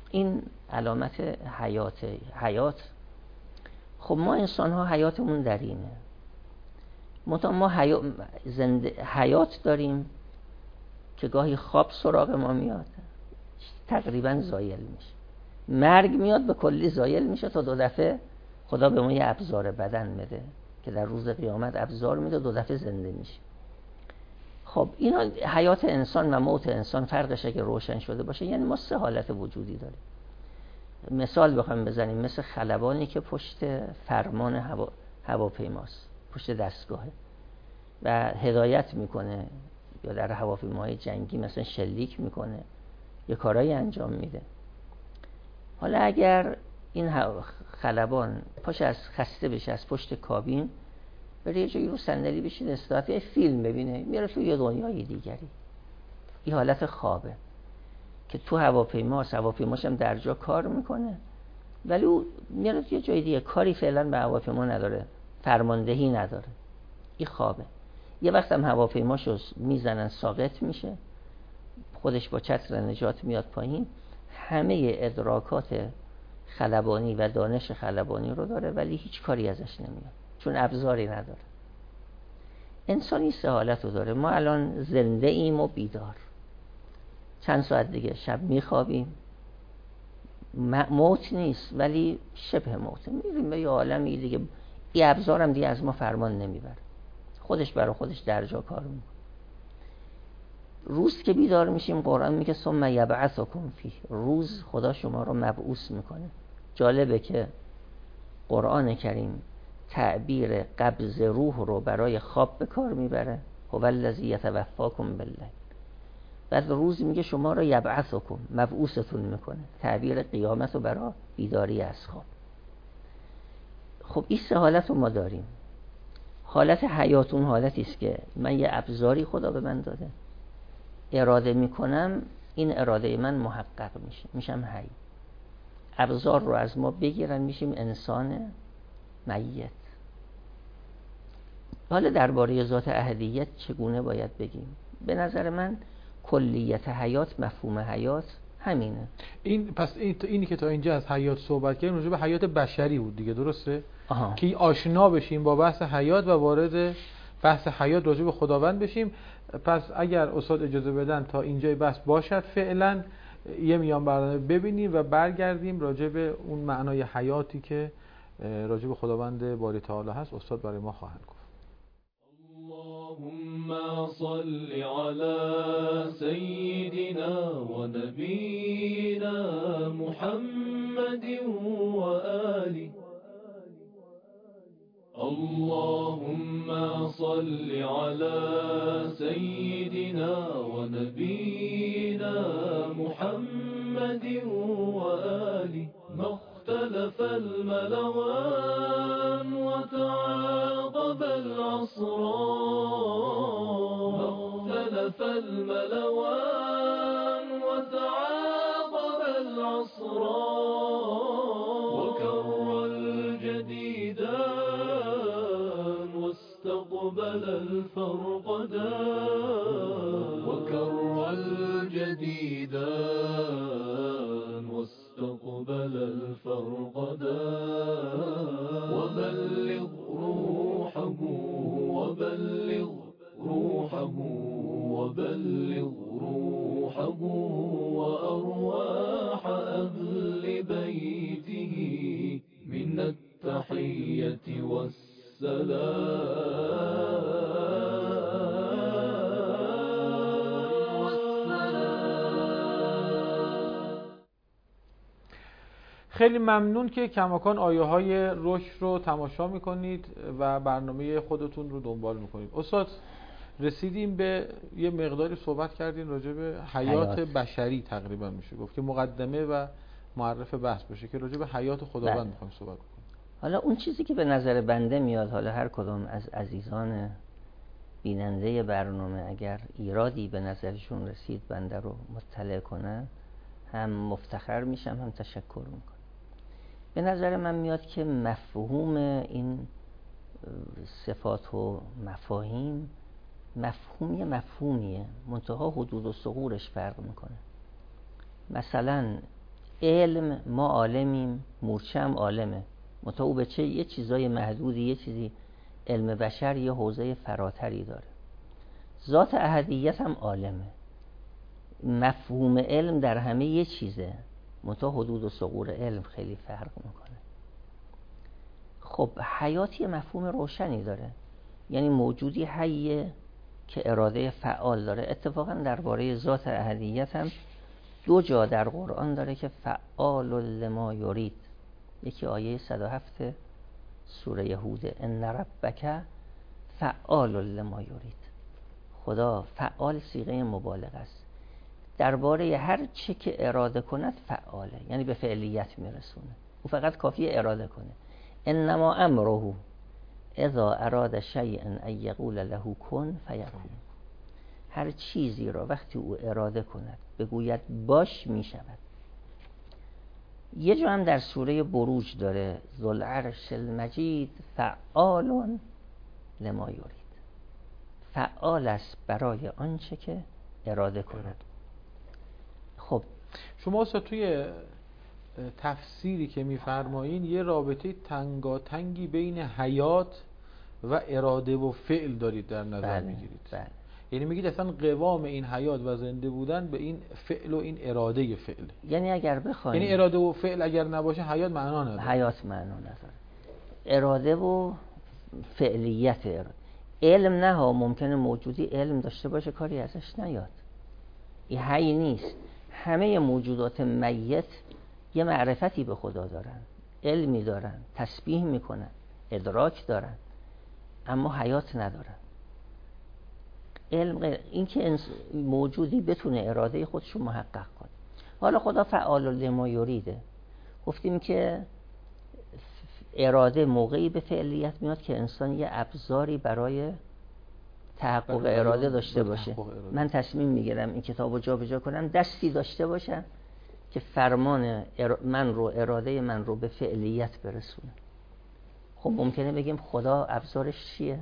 این علامت حیات حیات خب ما انسان ها حیاتمون در اینه، منتها ما حیا... زنده... حیات داریم که گاهی خواب سراغ ما میاد تقریبا زایل میشه، مرگ میاد به کلی زایل میشه تا دو دفعه خدا به ما یه ابزار بدن میده که در روز قیامت ابزار میده دو دفعه زنده میشه. خب اینا حیات انسان و موت انسان فرقش اگه روشن شده باشه، یعنی ما سه حالت وجودی داریم. مثال بخوایم بزنیم مثل خلبانی که پشت فرمان هوا... هواپیماست، پشت دستگاهه و هدایت میکنه، یا در هواپیماهای جنگی مثلا شلیک میکنه، یه کارایی انجام میده. حالا اگر این خلبان پاش از خسته بشه از پشت کابین بره یه جایی رو صندلی بشینه استراحت یه فیلم ببینه، میره تو یه دنیای دیگری. این حالت خوابه که تو هواپیماست، هواپیماش هم در جا کار میکنه ولی او میره تو یه جای دیگه، کاری فعلا به هواپیما نداره، فرماندهی نداره، این خوابه. یه وقت هم هواپیماشو میزنن ساقط میشه، خودش با چتر نجات میاد پایین، همه ادراکات خلبانی و دانش خلبانی رو داره ولی هیچ کاری ازش نمیاد چون ابزاری نداره. انسان این سه حالت رو داره. ما الان زنده ایم و بیدار، چند ساعت دیگه شب میخوابیم، موت نیست ولی شبه موت، میریم به یه عالمی دیگه، این ابزارم دیگه از ما فرمان نمیبره، خودش برای خودش در جا کار میکنه. روز که بیدار میشیم قرآن میگه ثم یبعثکم فیه، روز خدا شما رو مبعوث میکنه. جالبه که قرآن کریم تعبیر قبض روح رو برای خواب به کار میبره، هو الذی یتوفاکم باللیل، بعد روز میگه شما رو یبعثکم، مبعوثتون میکنه، تعبیر قیامت رو برای بیداری از خواب. خب این سه حالت رو ما داریم. حالت حیاتون حالتی است که من یه ابزاری خدا به من داده، اراده میکنم، این اراده من محقق میشه، میشم حی. ابزار رو از ما بگیرن میشیم انسان میت. حالا درباره ذات احدیت چگونه باید بگیم؟ به نظر من کلیت حیات، مفهوم حیات همینه. این پس این اینی که تا اینجا از حیات صحبت کردیم راجع به حیات بشری بود دیگه، درسته؟ آها. که آشنا بشیم با بحث حیات و وارد بحث حیات راجع به خداوند بشیم. پس اگر استاد اجازه بدن تا اینجای بحث باشد فعلا یه میان برنامه ببینیم و برگردیم راجع به اون معنای حیاتی که راجع به خداوند باری تعالی هست استاد برای ما خواهند گفت. اللهم صل على سيدنا ونبينا محمد وآله. اللهم صل على سيدنا ونبينا محمد وآله. ما اختلف الملوان وتعاقب العصران، ما اختلف الملوان وتعاقب العصران، وكر الجديدان واستقبل الفرقدان، وكر الجديدان واستقبل الفرقدان. وبلغ روحه وبلغ روحه وبلغ روحه وأرواح أهل بيته من التحية والسلام. خیلی ممنون که کماکان آیه های رشد رو تماشا میکنید و برنامه خودتون رو دنبال میکنید. استاد رسیدیم به یه مقداری صحبت کردین راجع به حیات, حیات بشری تقریبا میشه گفت که مقدمه و معرف بحث باشه که راجع به حیات خداوند میخوایم صحبت کنیم. حالا اون چیزی که به نظر بنده میاد، حالا هر کدام از عزیزان بیننده برنامه اگر ایرادی به نظرشون رسید بنده رو مطلع کنه، هم مفتخر میشم هم تشکر میکنم. به نظر من میاد که مفهوم این صفات و مفاهیم مفهومی مفهومیه، منتها حدود و ثغورش فرق میکنه. مثلا علم، ما عالمیم، مورچه هم عالمه، منتها او به چه یه چیزای محدودی، یه چیزی، علم بشر یه حوزه فراتری داره. ذات احدیت هم عالمه، مفهوم علم در همه یه چیزه، منتها حدود و ثغور علم خیلی فرق میکنه. خب حیات یه مفهوم روشنی داره، یعنی موجودی حیه که اراده فعال داره. اتفاقا درباره ذات احدیت هم دو جا در قرآن داره که فعال لما یرید. یکی آیه صد و هفت سوره هود، ان ربک فعال لما یرید. خدا فعال صیغه مبالغه است، درباره هر چه که اراده کند فعاله، یعنی به فعلیت میرسونه. او فقط کافیه اراده کنه. انما امره اذا اراد شیئا ان یقول له کن فیکون. هر چیزی را وقتی او اراده کند بگوید باش میشود. یه جا هم در سوره بروج داره ذوالعرش المجید فعال لما یرید. فعال است برای آنچه که اراده کند. خب شما اصلا توی تفسیری که میفرمایین یه رابطه تنگاتنگی بین حیات و اراده و فعل دارید در نظر بله، میگیرید. بله. یعنی میگید اصلا قوام این حیات و زنده بودن به این فعل و این اراده فعل. یعنی اگر بخوایم، یعنی اراده و فعل اگر نباشه حیات معنا نداره. حیات معنا نداره. اراده و فعلیت اراده. علم نه ها، ممکنه موجودی علم داشته باشه کاری ازش نیاد. این حی نیست. همه موجودات میت یه معرفتی به خدا دارن، علمی دارن، تسبیح میکنن، ادراک دارن، اما حیات ندارن. علم غیر این که موجودی بتونه اراده خودشو محقق کنه. حالا خدا فعال لما یریده. گفتیم که اراده موقعی به فعلیت میاد که انسان یه ابزاری برای تحقق اراده داشته باشه. اراده. من تصمیم میگیرم این کتابو جابجا کنم، دستی داشته باشم که فرمان من رو، اراده من رو به فعلیت برسونه. خب ممکنه بگیم خدا ابزارش چیه؟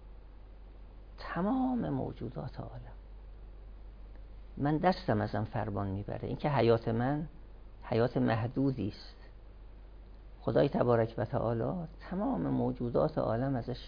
تمام موجودات عالم. من دستم ازم فرمان میبره. این که حیات من حیات محدودی است. خدای تبارک و تعالی تمام موجودات عالم ازش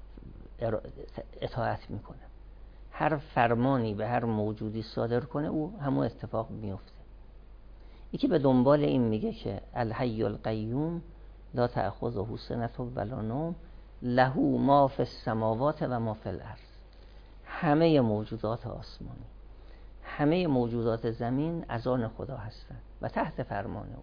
اطاعت میکنه. هر فرمانی به هر موجودی صادر کنه او همون اتفاق میفته. یکی به دنبال این میگه که الحی القیوم لا تأخذه سنة ولا نوم له ما فی السماوات و ما فی الارض. همه موجودات آسمانی، همه موجودات زمین از آن خدا هستن و تحت فرمان او.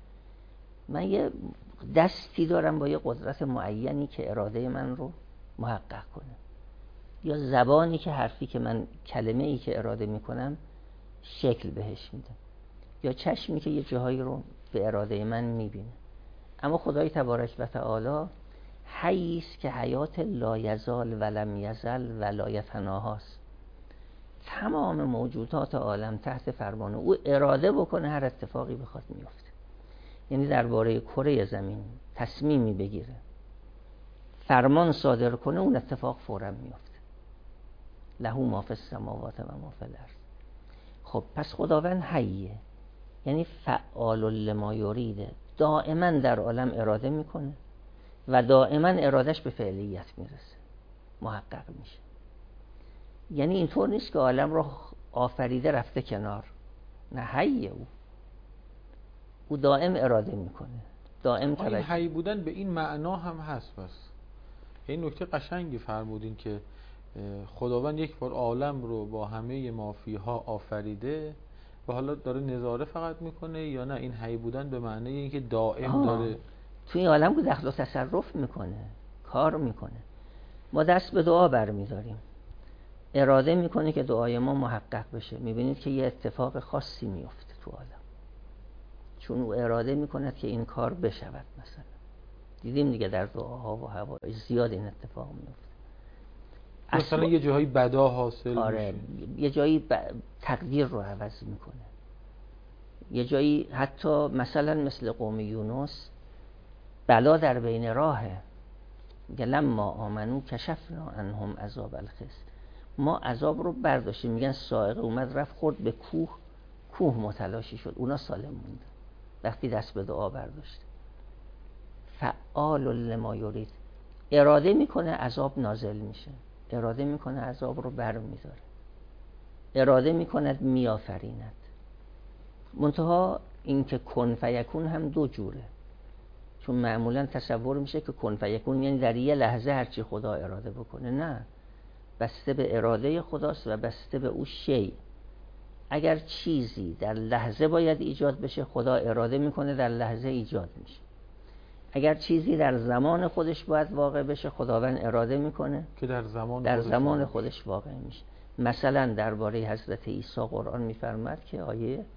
من یه دستی دارم با یه قدرت معینی که اراده من رو محقق کنه، یا زبانی که حرفی که من کلمه ای که اراده میکنم شکل بهش میده، یا چشمی که یه جاهایی رو به اراده من میبینه. اما خدای تبارک و تعالی حیی است که حیات لا یزال و لم یزل و لا یتناهاست. تمام موجودات عالم تحت فرمان او، اراده بکنه هر اتفاقی بخواد میفته. یعنی درباره کره زمین تصمیمی بگیره، فرمان صادر کنه، اون اتفاق فوراً میفته. له ما فی السماوات و ما فی الارض. خب پس خداوند حیه، یعنی فعال لما یریده، دائما در عالم اراده میکنه و دائما ارادش به فعلیت میرسه، محقق میشه. یعنی اینطور نیست که عالم رو آفریده رفته کنار، نه، حیه او او دائم اراده میکنه، دائم توجه. این حی بودن به این معنا هم هست. بس این نکته قشنگی فرمودین که خداوند یک بار عالم رو با همه مافیها آفریده و حالا داره نظاره فقط میکنه، یا نه این حی بودن به معنی اینکه دائم آه. داره توی این عالم که دخل و تصرف میکنه، کار میکنه. ما دست به دعا برمیداریم، اراده میکنه که دعای ما محقق بشه. میبینید که یه اتفاق خاصی میفته تو عالم، چون او اراده میکنه که این کار بشود. مثلا دیدیم دیگه در دعاها و هوا زیاد این اتفاق میفته. مثلا یه جایی بدا حاصل آره میشه، یه جایی ب... تقدیر رو عوض میکنه، یه جایی حتی مثلا مثل قوم یونس بلا در بین راهه، میگه لما آمنو کشفنا عنهم عذاب الخزی. ما عذاب رو برداشتیم، میگن صاعقه اومد رفت خورد به کوه، کوه متلاشی شد، اونا سالم موندن. وقتی دست به دعا برداشت. فعال لما یرید، اراده میکنه عذاب نازل میشه، اراده میکنه عذاب رو بر میداره، اراده میکند میآفریند. منتها این که کن فیکون هم دو جوره، چون معمولا تصور میشه که کن فیکون یعنی در یه لحظه هرچی خدا اراده بکنه. نه، بسته به اراده خداست و بسته به او شی. اگر چیزی در لحظه باید ایجاد بشه، خدا اراده میکنه در لحظه ایجاد میشه. اگر چیزی در زمان خودش باید واقع بشه، خداوند اراده میکنه که در زمان در خودش زمان واقع خودش واقع میشه. مثلا درباره حضرت عیسی قرآن میفرماد که آیه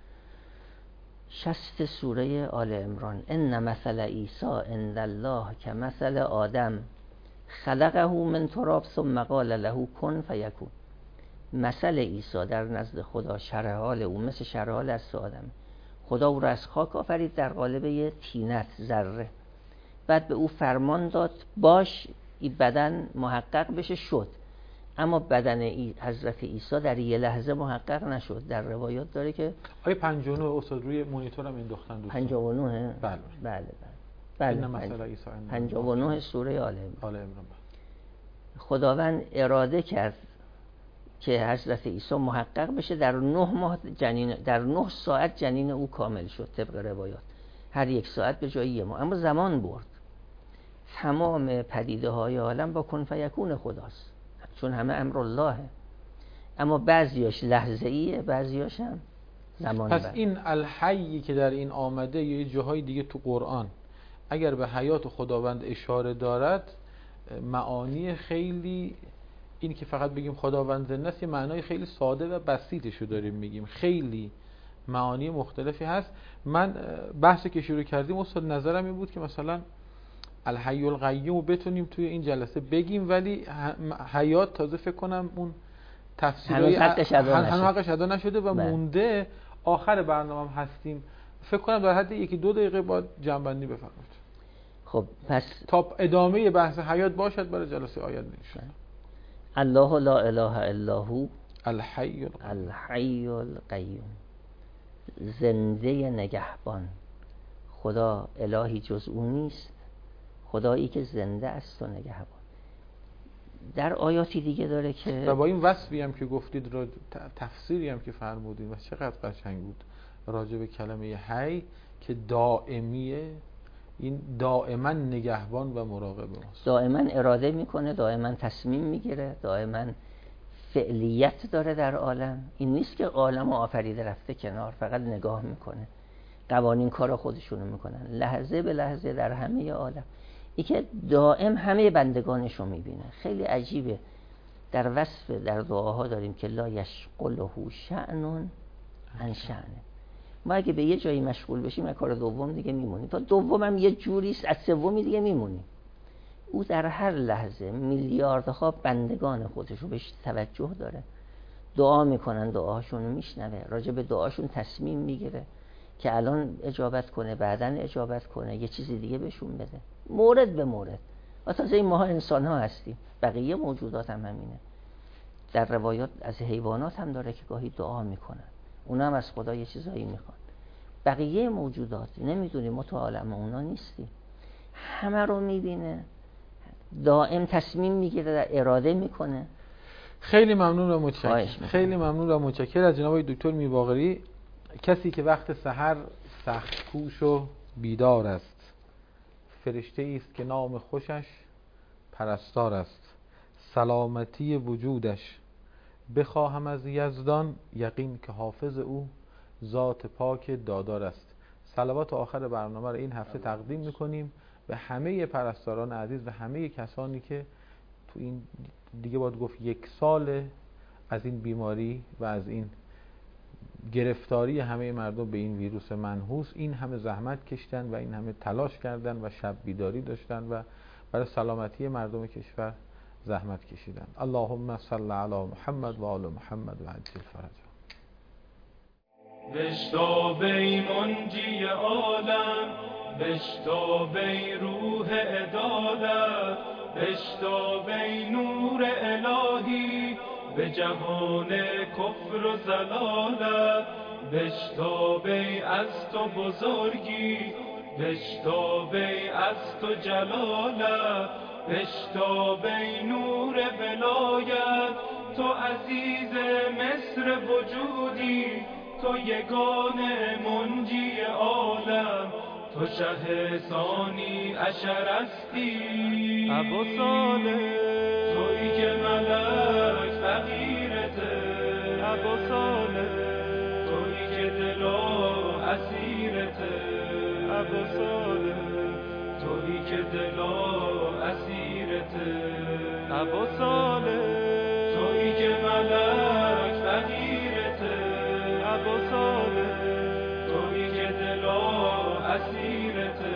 شصت سوره آل عمران، ان مثل عیسی عند الله کمثل آدم خلقه من تراب ثم قال له کن فیکون. مثل عیسی در نزد خدا شرح حال او مثل شرح حال از آدم. خدا او را از خاک آفرید در قالب یه طینت، ذره، بعد به او فرمان داد باش این بدن محقق بشه، شد. اما بدن حضرت عیسی در یه لحظه محقق نشد. در روایات داره که آیه پنجاه و نه استاد روی مانیتورم انداختن دوستان. پنجاه و نه بله بله بله این مثلا عیسی پنجاه و نه سوره آل عمران. آل عمران. خداوند اراده کرد که حضرت عیسی محقق بشه، در نه ماه جنین، در نه ساعت جنین او کامل شد طبق روایات، هر یک ساعت به جای یه ماه، اما زمان برد. تمام پدیده های عالم با کن فیکون خداست، چون همه امر اللهه، اما بعضیاش لحظه ایه، بعضیاش هم زمان پس بر. این الحیی که در این آمده یا جاهای دیگه تو قرآن اگر به حیات خداوند اشاره دارد، معانی خیلی، این که فقط بگیم خداوند زنده است، یه معنای خیلی ساده و بسیطشو داریم میگیم، خیلی معانی مختلفی هست. من بحثی که شروع کردیم استاد نظرم این بود که مثلا الحی القیوم بتونیم توی این جلسه بگیم، ولی حیات تازه فکر کنم اون تفسیرای هنوز حقش ادا نشده و بله. مونده آخر برنامه هم هستیم، فکر کنم در حد یکی دو دقیقه باید جنبندی بفرمایید. خب پس تا ادامه بحث حیات باشد برای جلسه آینده انشاءالله. الله لا اله الا هو الحی الحی القیوم، زنده نگهبان. خدا الهی جز او نیست، خدایی که زنده است و نگهبان. در آیاتی دیگه داره که و با این وصفی هم که گفتید، را تفسیری هم که فرمودید و چقدر قشنگ بود راجع به کلمه حی که دائمیه، این دائما نگهبان و مراقب ماست، دائما اراده میکنه، دائما تصمیم میگیره، دائما فعلیت داره در عالم. این نیست که عالم آفریده رفته کنار فقط نگاه میکنه، قوانین کار خودشونو میکنن لحظه به لحظه در همه عالم. این که دائم همه بندگانشو میبینه. خیلی عجیبه در وصف در دعاها داریم که لا یشغله شأن عن شأنه. ما اگه به یه جایی مشغول بشیم از کار دوم دیگه میمونیم، تا دومم یه جوریست از سومی دیگه میمونیم. او در هر لحظه میلیاردها بندگان خودشو بهش توجه داره، دعا میکنن، دعاشونو میشنوه، راجع به دعاشون تصمیم میگیره که الان اجابت کنه، بعدن اجابت کنه، یه چیزی دیگه بهشون بده، مورد به مورد. و تازه این ماها انسان ها هستیم، بقیه موجودات هم همینه. در روایات از حیوانات هم داره که گاهی دعا میکنن، اونا هم از خدا یه چیزایی میخوان. بقیه موجودات نمیدونیم، ما تو عالم اونا نیستیم، همه رو میبینه، دائم تصمیم میگیره، در اراده میکنه. خیلی ممنون و متشکرم. خیلی ممنون و متشکرم از جناب دکتر میرباقری، کسی که وقت سحر سخت کوش و بیدار است، فرشته است که نام خوشش پرستار است، سلامتی وجودش بخواهم از یزدان، یقین که حافظ او ذات پاک دادار است. صلوات آخر برنامه رو این هفته تقدیم میکنیم به همه پرستاران عزیز و همه کسانی که تو این دیگه باید گفت یک سال از این بیماری و از این گرفتاری همه مردم به این ویروس منحوس این همه زحمت کشیدن و این همه تلاش کردن و شب بیداری داشتن و برای سلامتی مردم کشور زحمت کشیدن. اللهم صل علی محمد و آل محمد و عجل فرجهم. بشتابی منجی عالم، بشتابی روح عدالت، بشتابی نور الهی به جهان کفر و ضلالت، بشتابی از تو بزرگی، بشتابی از تو جلالت، بشتابی نور ولایت. تو عزیز مصر وجودی، تو یگانه منجی عالم، تو شه ثانی عشرستی. ابو صالح تویی که ملک فقیرته، ابو صالح تویی که دلا اسیرته، ابو صالح تویی که دلا اسیرته، ابو صالح تویی که ملک فقیرته، ابو صالح تویی که دلا اسیرته،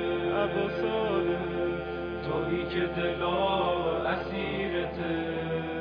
ابو صالح تویی که دلا اسیرته.